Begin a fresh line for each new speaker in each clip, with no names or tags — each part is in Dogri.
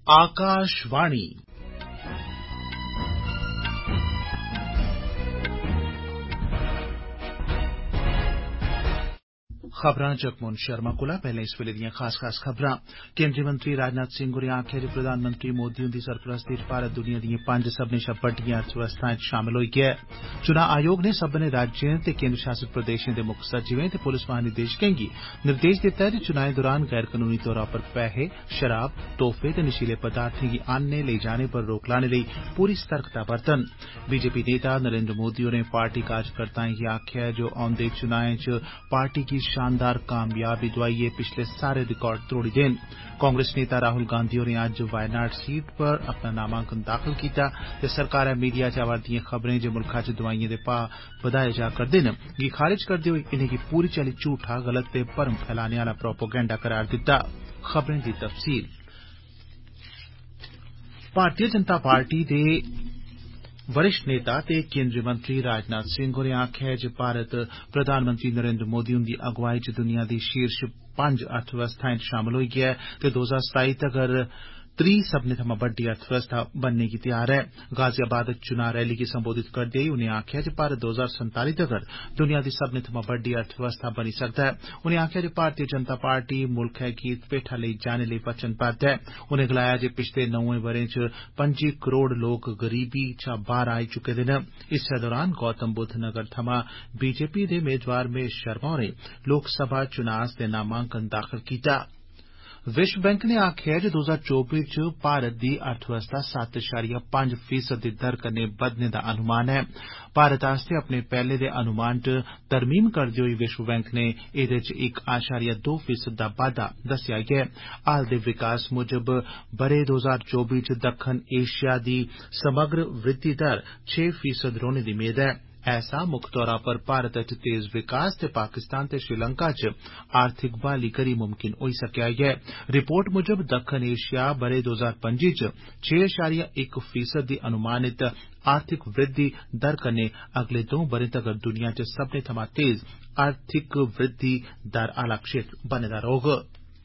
आकाशवाणी खबरां जगमोहन शर्मा कोला पैहले इस वेले दियां खास खबरां। केंद्रीय मंत्री राजनाथ सिंह होरें आखेआ जे प्रधानमंत्री मोदी हुंदी सरपरस्ती च भारत दुनिया दिएं 5 सब्भनें शा बड्डिएं अर्थव्यवस्थाएं च शामल होई गेआ ऐ। चुनां आयोग ने सब्भनें राज्यें ते केंद्र शासित प्रदेशें दे मुक्ख सचिवें ते पुलस महानिदेशकें गी निर्देश दित्ता ऐ जे चुनाएं दौरान गैर कनूनी तौरा पर पैहे, शराब, तोहफे ते नशीले पदार्थें गी आनने लेई जाने पर रोक लाने लेई पूरी सतर्कता बरतन। बीजेपी नेता नरेंद्र मोदी होरें पार्टी कार्यकर्ताएं गी आखेआ ऐ जे औंदे चुनाएं च पार्टी गी शानदार कामयाबी दोआइयै पिछले सारे रिकार्ड त्रोड़ी देन। कांग्रेस नेता राहुल गांधी होरें अज्ज वायनाड सीट पर अपना नामांकन दाखल कीता ते सरकारै मीडिया च आवा'रदिएं खबरें जे मुल्खा च दोआइएं दे भाऽ बधाए जा करदे न गी खारिज करदे होई इनेंगी पूरी चाल्ली झूठा, गलत ते भरम फैलाने आला प्रोपोगंडा करार दित्ता। खबरें दी तफसील। भारतीय जनता पार्टी दे वरिष्ठ नेता ते केंद्रीय मंत्री राजनाथ सिंह होरें आखेआ ऐ जे भारत प्रधानमंत्री नरेंद्र मोदी हुंदी अगुवाई च दुनिया दी शीर्ष 5 अर्थव्यवस्थाएं च शामल होई गेआ ऐ ते 2027 तगर त्री सब्भनें थमां बड्डी अर्थव्यवस्था बनने गी तैयार ऐ। गाजियाबाद च चुनां रैली गी संबोधित करदे होई उनें आखेआ जे भारत 2047 तगर दुनिया दी सब्भनें थमां बड्डी अर्थव्यवस्था बनी सकदा ऐ। उनें आखेआ जे भारतीय जनता पार्टी मुल्खै गी भेठा लेई जाने लेई वचनबद्ध ऐ। उनें गलाया जे पिछले 9 ब'रें च 25 करोड़ लोक गरीबी चा बाहर आई चुके दे न। इस्सै दौरान गौतम बुद्ध नगर थमां बीजेपी दे मेदवार महेश शर्मा होरें लोकसभा चुनां आस्तै नामांकन दाखल कीता। विश्व बैंक ने आखेआ जे 2024 च भारत दी अर्थव्यवस्था 7.5% दी दर कन्नै बधने दा अनुमान ऐ। भारत आस्तै अपने पैहले दे अनुमान च तरमीम करदे होई विश्व बैंक ने एदे च 1.2% दा बाद्दा दस्सेआ ऐ। हाल दे विकास मुजब ब'रे 2024 च दक्खन एशिया दी समग्र वृद्धि दर 6% रौह्ने दी मेद ऐ। ऐसा मुक्ख तौरा पर भारत च तेज विकास ते पाकिस्तान ते श्रीलंका च आर्थिक बहाली करी मुमकिन होई सकेआ ऐ। रिपोर्ट मुजब दक्खन एशिया ब'रे 2025 च 6.1% दी अनुमानित आर्थिक वृद्धि दर कन्नै अगले 2 ब'रें तगर दुनिया च सब्भनें थमां तेज आर्थिक वृद्धि दर आला क्षेत्र बने दा रौह्ग।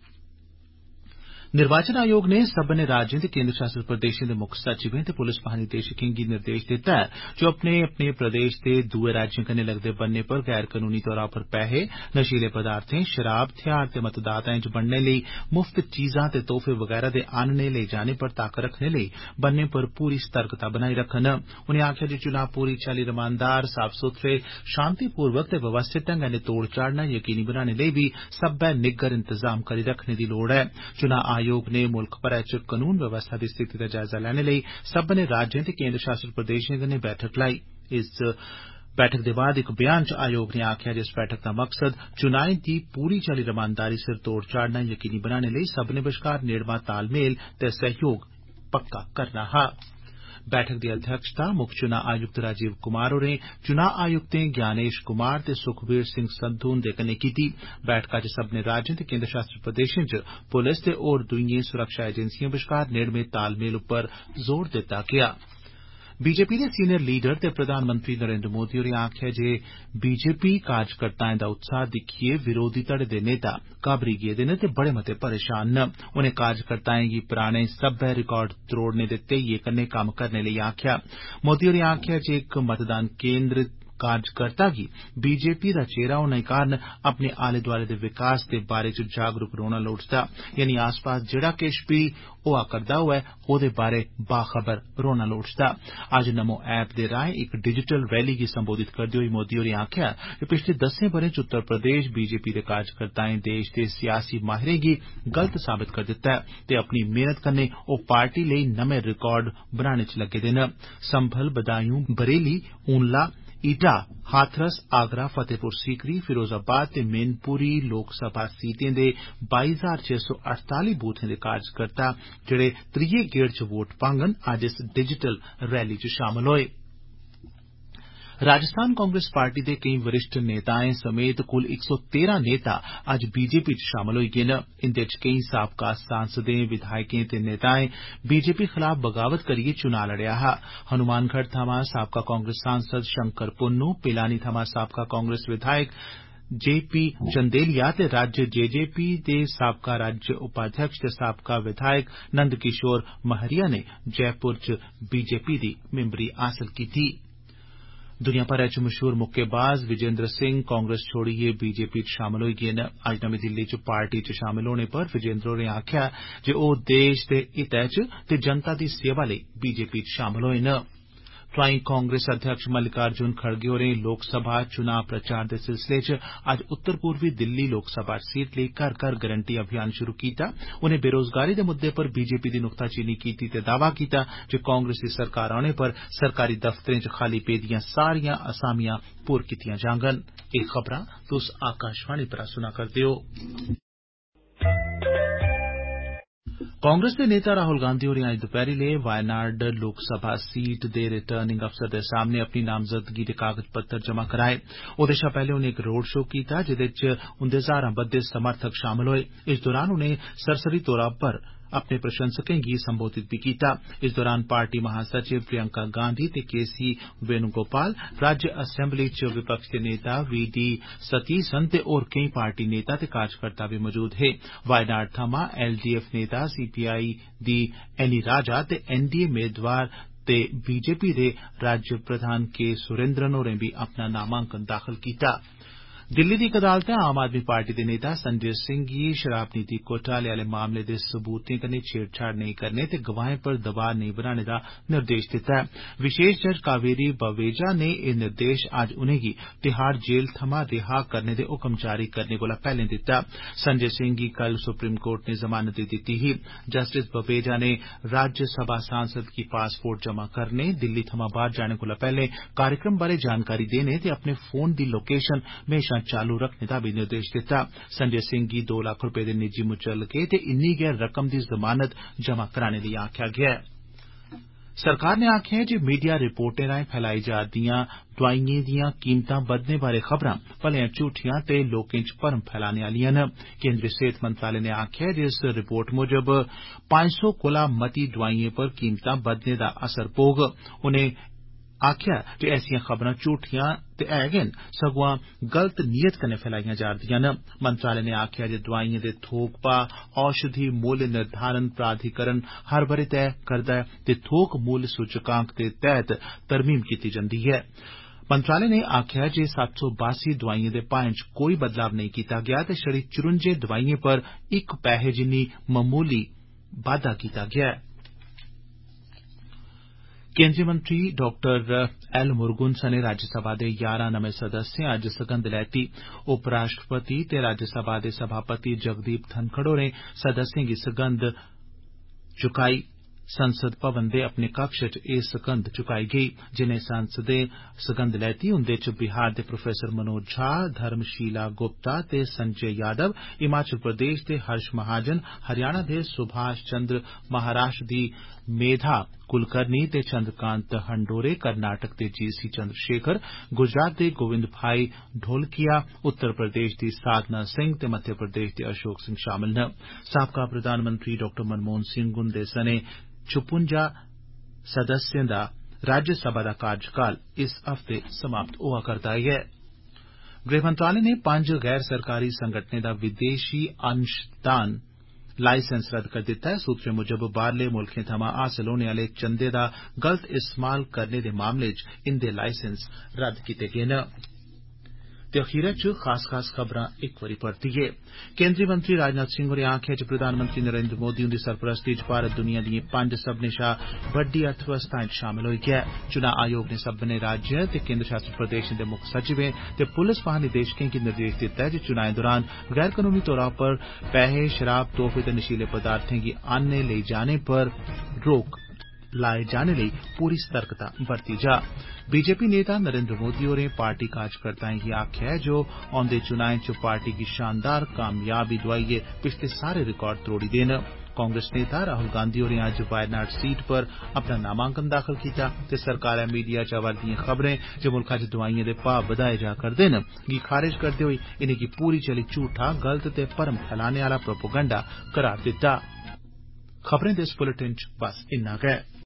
निर्वाचन आयोग ने सब्भनें राज्यें ते केंद्र शासित प्रदेशें दे मुक्ख सचिवें ते पुलस महानिदेशकें गी निर्देश दित्ता ऐ जे अपने अपने प्रदेश दे दुए राज्यें कन्नै लगदे बन्ने पर गैर कनूनी तौरा पर पैहे, नशीले पदार्थें, शराब, हथियार ते मतदाताएं च बंडने लेई मुफ्त चीजां ते तोहफे वगैरा दे आनने लेई जाने पर तक्क रखने लेई बन्ने पर पूरी सतर्कता बनाई रखन। उनें आखेआ जे चुनां पूरी चाल्ली रमानदार, साफ सुथरे, शांतिपूर्वक ते व्यवस्थित ढंगै नै तोड़ चाढ़ना यकीनी बनाने लेई बी सब्बै निग्गर इंतजाम करी रखने दी लोड़ ऐ। चुनां आयोग ने मुल्ख भरै च कनून व्यवस्था दी स्थिति दा जायजा लैने लेई सब्भनें राज्यें ते केंद्र शासित प्रदेशें कन्नै बैठक लाई। इस बैठक दे बाद इक बयान च आयोग ने आखेआ जे इस बैठक दा मकसद चुनाएं दी पूरी चाल्ली रमानदारी सिर तोड़ चाढ़ना यकीनी बनाने लेई सब्भनें बश्कार नेड़मा तालमेल ते सहयोग पक्का करना हा। बैठक दी अध्यक्षता मुक्ख चुनां आयुक्त राजीव कुमार होरें चुनां आयुक्तें ज्ञानेश कुमार ते सुखबीर सिंह संधू हुंदे कन्नै कीती। बैठका च सब्भनें राज्यें ते केंद्र शासित प्रदेशें च पुलस ते होर दुईएं सुरक्षा एजेंसिएं बश्कार नेड़मे तालमेल उप्पर जोर दित्ता गेआ। बीजेपी दे सीनियर लीडर ते प्रधानमंत्री नरेंद्र मोदी होरें आखेआ जे बीजेपी कार्यकर्ताएं दा उत्साह दिक्खियै विरोधी धड़े दे नेता घाबरी गेदे न ते बड़े मते परेशान न। उनें कार्यकर्ताएं गी पराने सब्बै रिकार्ड त्रोड़ने दे धेइये कन्नै कम्म करने लेई आखेआ। मोदी होरें आखेआ जे इक मतदान केंद्र कार्यकर्ता गी बीजेपी दा चेहरा होने कारण अपने आले दुआले दे विकास दे बारे च जागरूक रौहना लोड़चदा, यानी आस पास जेड़ा किश बी होआ करदा होऐ ओदे बारे बाखबर रौहना लोड़चदा। अज्ज नमो ऐप दे राएं इक डिजिटल रैली गी संबोधित करदे होई मोदी होरें आखेआ जे पिछले 10 ब'रें च उत्तर प्रदेश बीजेपी दे कार्यकर्ताएं देश दे सियासी माहिरें गी गलत साबत करी दित्ता ऐ ते अपनी मेहनत कन्नै ओह पार्टी लेई नमें रिकार्ड बनाने च लग्गे दे न। संभल, बदायूं, बरेली, ऊनला, ईटा, हाथरस, आगरा, फतेहपुर सीकरी, फिरोजाबाद ते मैनपुरी लोकसभा सीटें दे 22,648 बूथें दे कार्यकर्ता जेड़े त्रिये गेड़ च वोट पांगन अज्ज इस डिजिटल रैली च शामल होए। राजस्थान कांग्रेस पार्टी दे केई वरिष्ठ नेताएं समेत कुल 113 नेता अज्ज बीजेपी च शामल होई गे न। इंदे च केई साबका सांसदें, विधायकें ते नेताएं बीजेपी खलाफ बगावत करियै चुनां लड़ेआ हा। हनुमानगढ़ थमां साबका कांग्रेस सांसद शंकर पुन्नू, पिलानी थमां साबका कांग्रेस विधायक JP चंदेलिया ते राज्य JJP दे साबका राज्य उपाध्यक्ष ते साबका विधायक नंद किशोर महरिया ने जयपुर च BJP दी मिम्बरी हासल कीती। दुनिया भरै च मशहूर मुक्केबाज विजेंद्र सिंह कांग्रेस छोड़ियै BJP च शामल होई गे न। अज्ज नमीं दिल्ली च पार्टी च शामल होने पर विजेंद्र होरें आखेआ जे ओह देश दे हितै च ते जनता दी सेवा लेई BJP च शामल होए न। तोआईं कांग्रेस अध्यक्ष मल्लिकार्जुन खड़गे होरें लोकसभा चुनां प्रचार दे सिलसिले च अज्ज उत्तर पूर्वी दिल्ली लोकसभा सीट लेई घर घर गरंटी अभियान शुरू कीता। उनें बेरोजगारी दे मुद्दे पर BJP दी नुक्ताचीनी कीती ते दावा कीता जे कांग्रेस दी सरकार औने पर सरकारी दफ्तरें च खाली पेदियां सारियां असामियां पूर कीतियां जांगन। एह खबरां तुस आकाशवाणी परा सुना करदे ओ। कांग्रेस दे नेता राहुल गांधी होरें अज्ज दपैहरी वायनाड लोकसभा सीट दे रिटर्निंग अफसर दे सामने अपनी नामजदगी दे कागज पत्तर जमा कराए। ओदे शा पैहले उनें इक रोड शो कीता जेदे च उन्दे हजारां बद्दे समर्थक शामल होए। इस दौरान उनें सरसरी तौरा पर अपने प्रशंसकें गी संबोधित बी कीता। इस दौरान पार्टी महासचिव प्रियंका गांधी ते KC वेणुगोपाल, राज्य असैम्बली च विपक्ष दे नेता VD सतीसन ते होर केई पार्टी नेता ते कार्यकर्ता बी मौजूद हे। वायनाड थमां LDF नेता CPI दी एनी राजा ते NDA मेदवार ते BJP दे राज्य प्रधान K सुरेन्द्रन होरें बी अपना नामांकन दाखल कीता। दिल्ली दी इक अदालतै आम आदमी पार्टी दे नेता संजय सिंह गी शराब नीति घोटाले आले मामले दे सबूतें कन्नै छेड़छाड़ नेईं करने ते गवाहें पर दबाऽ नेईं बनाने दा निर्देश दित्ता ऐ। विशेष जज कावेरी बवेजा ने एह निर्देश अज्ज उनेंगी तिहाड़ जेल थमां रिहा करने दे हुकम जारी करने कोला पैहले दित्ता। संजय सिंह गी कल सुप्रीम कोर्ट ने जमानत दित्ती ही। जस्टिस बवेजा ने राज्यसभा सांसद गी पासपोर्ट जमा करने, दिल्ली थमां बाहर जाने कोला पैहले कार्यक्रम बारै जानकारी देने ते अपने फोन दी लोकेशन म्हेशां चालू रखने दा बी निर्देश दित्ता। संजय सिंह गी 2 लाख रपे दे निजी मुचलके ते इन्नी गै रकम दी जमानत जमा कराने लेई आखेआ गेआ ऐ। सरकार नै आखेआ ऐ जे मीडिया रिपोर्टें राएं फैलाई जा'रदियां दोआइयें दियां कीमतां बधने बारै खबरां भलेआं झूठियां ते लोकें च भरम फैलाने आलियां न। केन्द्री सेहत मंत्रालय नै आखेआ ऐ जे इस रिपोर्ट मुजब 500 कोला मती दोआइयें पर कीमतां बधने दा असर पौग। उनें आखेआ जे ऐसियां खबरां झूठियां ते है गै न, सगुआं गलत नीयत कन्नै फैलाइयां जा'रदियां न। मंत्रालय नै आखेआ जे दोआइयें दे थोक भाऽ औषधि मूल्य निर्धारण प्राधिकरण हर ब'रे तय करदा ऐ ते थोक मूल्य सूचकांक दे तैह्त तरमीम कीती जंदी ऐ। मंत्रालय नै आखेआ जे 782 दोआइयें दे भाएं च कोई बदलाव नेईं कीता गेआ ते छड़ी 54 दोआइयें पर 1 पैहे जिन्नी ममूली बाद्दा कीता गेआ ऐ। केन्द्रीय मंत्री डॉ एल मुरुगन सने राज्यसभा दे 11 नमें सदस्यें अज्ज सगंध लैती। उपराष्ट्रपति ते राज्यसभा दे सभापति जगदीप धनखड़ होरें सदस्यें गी सगंध चुकाई। संसद भवन दे अपने कक्ष च एह सगंध चुकाई गेई। जिनें सांसदें सगंध लैती उन्दे च बिहार दे प्रोफेसर मनोज झा, धर्मशीला गुप्ता ते संजय यादव, हिमाचल प्रदेश दे हर्ष महाजन, हरियाणा दे सुभाष चंद्र, महाराष्ट्र दी मेधा कुलकर्णी ते चंद्रकांत हंडोरे, कर्नाटक दे GC चंद्रशेखर, गुजरात दे गोविंद भाई ढोलकिया, उत्तर प्रदेश दी साधना सिंह ते मध्य प्रदेश दे अशोक सिंह शामिल न। साबका प्रधानमंत्री डॉ मनमोहन सिंह हुन्दे सने 56 सदस्यें दा राज्यसभा दा कार्यकाल इस हफ्ते समाप्त होआ करदा ऐ। गृह मंत्रालय ने 5 गैर सरकारी संगठनें दा विदेशी अंशदान लाइसेंस रद्द करी दित्ता ऐ। सूत्रें मुजब बाहरले मुल्खें थमां हासल होने आले चंदे दा गलत इस्तेमाल करने दे मामले च इंदे लाइसेंस रद्द कीते गे न। ते अखीरै च खास खबरां इक बारी परतियै। केन्द्रीय मंत्री राजनाथ सिंह होरें आखेआ जे प्रधानमंत्री नरेन्द्र मोदी हुंदी सरपरस्ती च भारत दुनिया दिएं 5 सब्भनें शा बड्डी अर्थव्यवस्थाएं च शामल होई गेआ ऐ। चुनां आयोग ने सब्भनें राज्य ते केन्द्र शासित प्रदेशें दे मुक्ख सचिवें ते पुलस महानिदेशकें गी निर्देश दित्ता ऐ जे चुनाएं दौरान गैर कनूनी तौरा पर पैहे, शराब, तोहफे ते नशीले पदार्थें गी आन्ने लेई जाने पर रोक लाए जाने लेई पूरी सतर्कता बरती जा। BJP नेता नरेन्द्र मोदी होरें पार्टी कार्यकर्ताएं गी आखेआ ऐ जे ओह् औंदे चुनाएं च पार्टी गी शानदार कामयाबी दोआइयै पिछले सारे रिकार्ड त्रोड़ी देन। कांग्रेस नेता राहुल गांधी होरें अज्ज वायनाड सीट पर अपना नामांकन दाखल कीता ते सरकारै मीडिया च आवा'रदिएं खबरें जे मुल्खा च दोआइयें दे भाऽ बधाए जा करदे न गी खारिज करदे होई इनेंगी पूरी चाल्ली झूठा, गलत ते भरम फैलाने आला प्रोपोगंडा करार दित्ता। खबरें दे इस बुलेटिन च बस इन्ना गै।